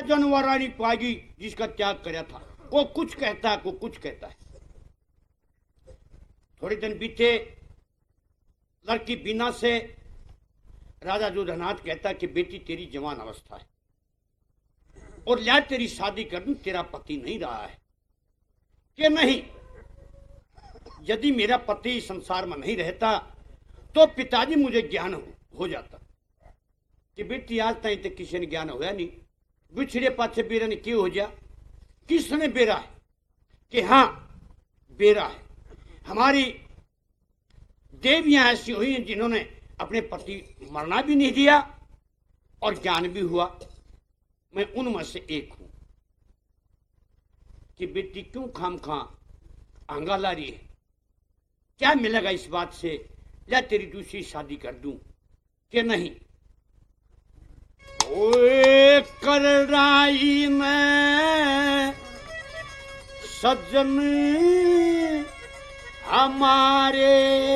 जनवा रानी पाएगी जिसका त्याग करया था। को कुछ कहता है, को कुछ कहता है। थोड़े दिन बीते, लड़की बीना से राजा जोधनाथ कहता कि बेटी तेरी जवान अवस्था है और लिया तेरी शादी कर दूं, तेरा पति नहीं रहा है कि नहीं। यदि मेरा पति संसार में नहीं रहता तो पिताजी मुझे ज्ञान हो जाता कि बेटी आज तक तो किसी ने ज्ञान होया नहीं, बिछड़े पाछे बेरा ने क्यों हो जा, किसने बेरा है कि हाँ बेरा है। हमारी देवियां ऐसी हुई हैं जिन्होंने अपने पति मरना भी नहीं दिया और ज्ञान भी हुआ। मैं उनमें से एक हूं कि बेटी क्यों खाम खा आंगा ला रही है, क्या मिलेगा इस बात से, या तेरी दूसरी शादी कर दूं कि नहीं। ओए करड़ाई में सज्जन हमारे,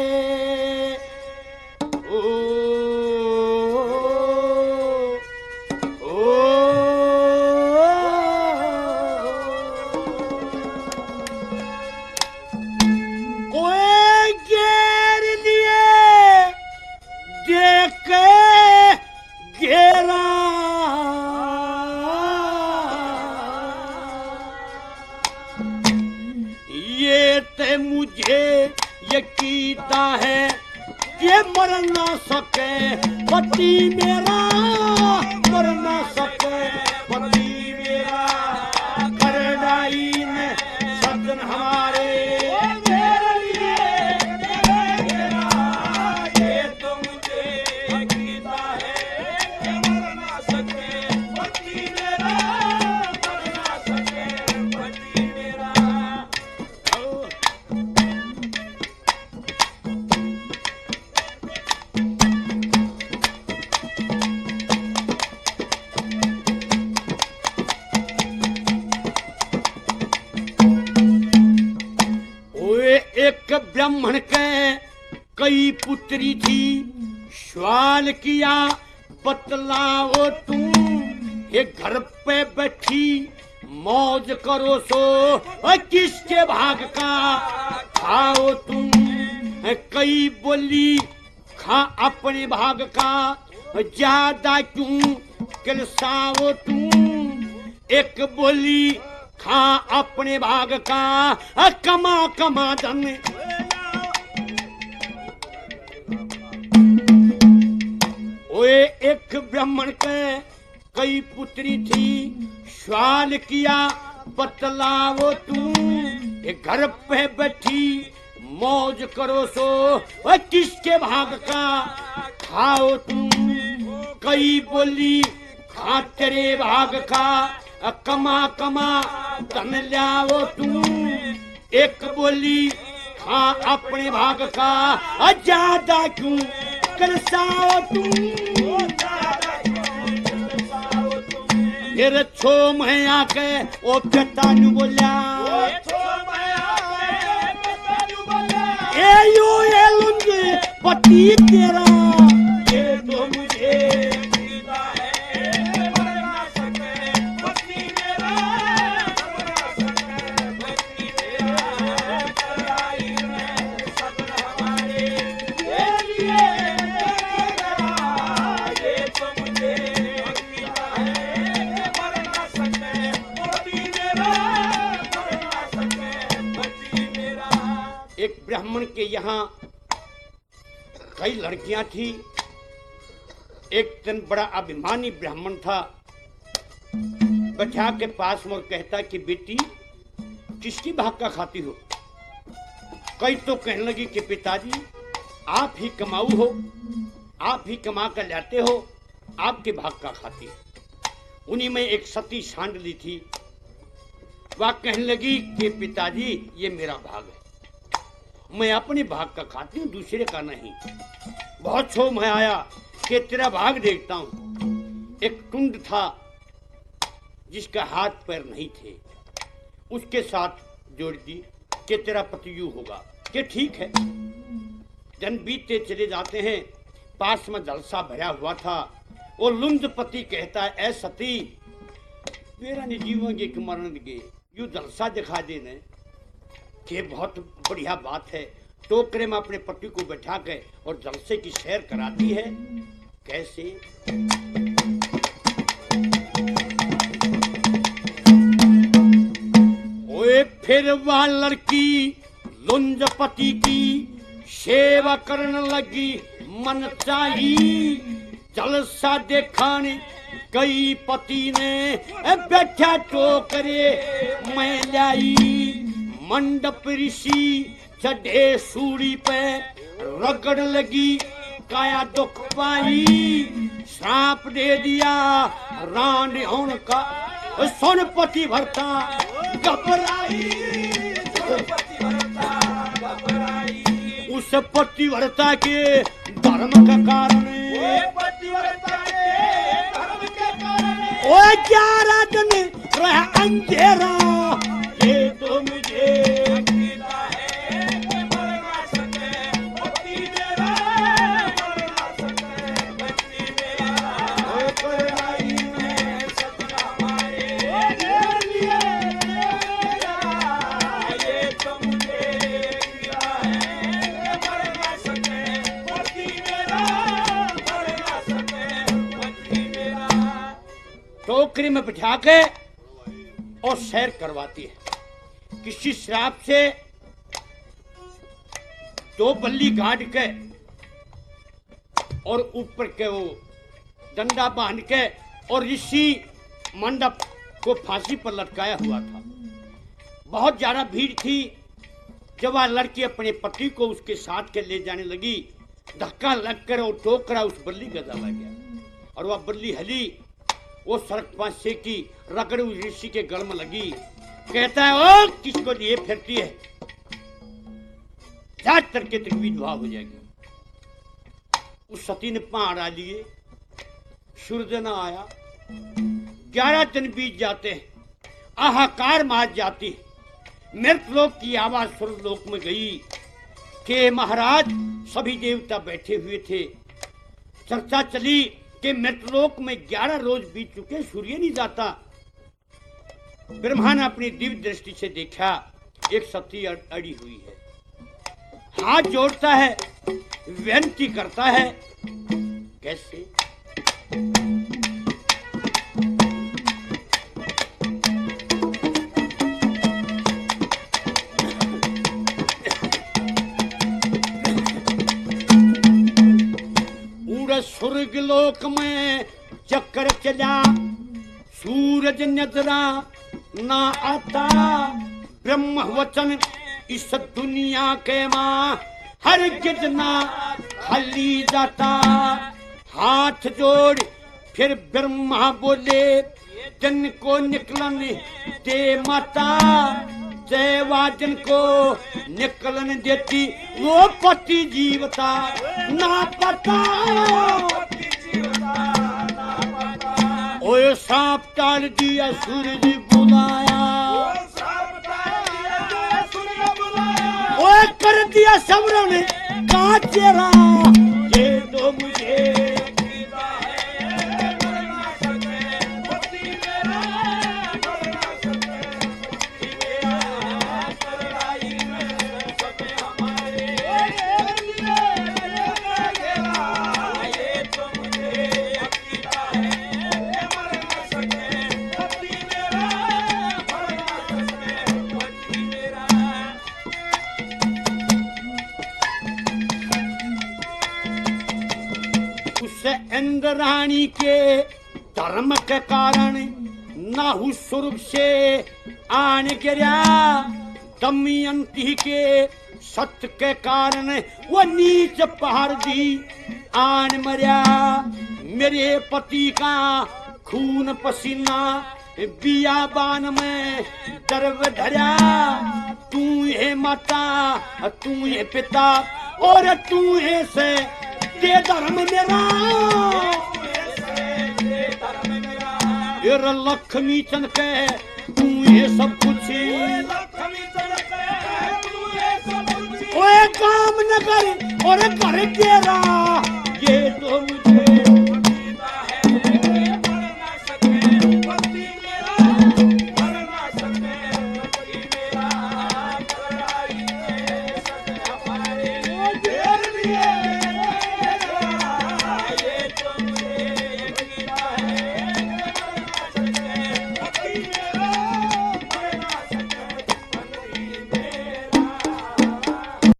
कीता है कि मर ना सके पति मेरा, मर ना सके पति मेरा। करड़ाई में सज्जन हमारे मेरे लिए ये तो मुझे कीता है कि मर ना सके पति मेरा, मर ना सके पति मेरा। एक ब्राह्मण के कई पुत्री थी, सवाल किया बतलाओ तुम, ये घर पे बैठी मौज करो सो किसके भाग का खाओ तुम। कई बोली खा अपने भाग का, ज्यादा क्यों किलसाओ तुम। एक बोली खा अपने भाग का, कमा कमा धन। ओए एक ब्राह्मण के कई पुत्री थी, सवाल किया बतलाओ तुम, ये घर पे बैठी मौज करो सो किसके भाग का खाओ तुम। कई बोली खा तेरे भाग का, कमा कमा धन लाओ तुम। एक बोली खा अपने भाग का, ज्यादा क्यों करसाओ तुम। फिर छो मैं आके ओ पिता नु बोलिया, ए यू ए लुंगी पति तेरा, ये तो मुझे ब्राह्मण के यहाँ कई लड़कियां थी। एक दिन बड़ा अभिमानी ब्राह्मण था, बैठा के पास में कहता कि बेटी किसकी भाग का खाती हो। कई तो कहने लगी कि पिताजी आप ही कमाऊ हो, आप ही कमा कर लाते हो, आपके भाग का खाती हो। उन्हीं में एक सती सांडली थी, वह कहने लगी कि पिताजी ये मेरा भाग है, मैं अपने भाग का खाती हूँ, दूसरे का नहीं। बहुत क्षोभ में आया कि तेरा भाग देखता हूँ। एक टुंड था जिसका हाथ पैर नहीं थे, उसके साथ जोड़ दी कि तेरा पति यूं होगा कि ठीक है। दिन बीतते चले जाते हैं, पास में जलसा भरा हुआ था। वो लुंड पति कहता है, ऐ सती पेरा ने जीवेंगे कि मरेंगे, यूं जलसा दिखा देने कि बहुत बढ़िया बात है। टोकरे में अपने पति को बैठा के और जलसे की सैर कराती है। कैसे? ओए फिर वह लड़की लुंज पति की सेवा करने लगी मन चाही। जलसा देखाने कई पति ने बैठा टोकरे मैं लाई। मंडप ऋषि चढ़े सूड़ी पे रगड़ लगी काया दुख पाई। श्राप दे दिया रान होने का सुन पति भरता घबराई। उस पतिव्रता के धर्म का कारण ओ 11 दिन रहा अंधेरा। ये तो मुझे टोकरी में बिठा के और सैर करवाती है। किसी श्राप से 2 बल्ली गाड़ के और ऊपर के वो डंडा बांध के और ऋषि मंडप को फांसी पर लटकाया हुआ था। बहुत ज्यादा भीड़ थी। जब वह लड़की अपने पति को उसके साथ के ले जाने लगी, धक्का लगकर वो टोकरा उस बल्ली का दबा गया और वह बल्ली हली। वो सड़क पास से की रगड़ उस ऋषि के गल में लगी। कहता है ओ किसको लिए फिरती है, जाट करके तक विधवा हो जाएगी। उस सती ने पहाड़ लिए, सूर्य न आया। 11 दिन बीत जाते हैं, आहाकार मार जाती। मृत लोक की आवाज स्वर्ग लोक में गई कि महाराज सभी देवता बैठे हुए थे। चर्चा चली कि मृतलोक में 11 रोज बीत चुके, सूर्य नहीं जाता। ब्रह्मा ने अपनी दिव्य दृष्टि से देखा, एक सती अड़ी हुई है। हाथ जोड़ता है, विनती करता है। कैसे? स्वर्ग लोक में चक्कर चला, सूरज नजरा ना आता। ब्रह्म वचन इस दुनिया के माँ हर गिजना खाली जाता। हाथ जोड़ फिर ब्रह्मा बोले, जन को निकलन दे माता। जयवाजन को निकलन देती वो पति जीवता ना पता। ओए सांप टाल दिया सूरज बुलाया। ओए कर दिया सबरों ने का चेहरा। ये तो मुझे रानी के धर्म के कारण नाहु स्वर्ग से आन गिरा। दमयंती के सत्य के कारण वो नीच पहाड़ दी आन मरिया। मेरे पति का खून पसीना बियाबान में दर्व धरा। तू है माता, तू है पिता और तू है से दे धर्म मेरा। लक्ष्मी चंद के तू ये सब कुछ। ओए काम न कर और घर तेरा ये तो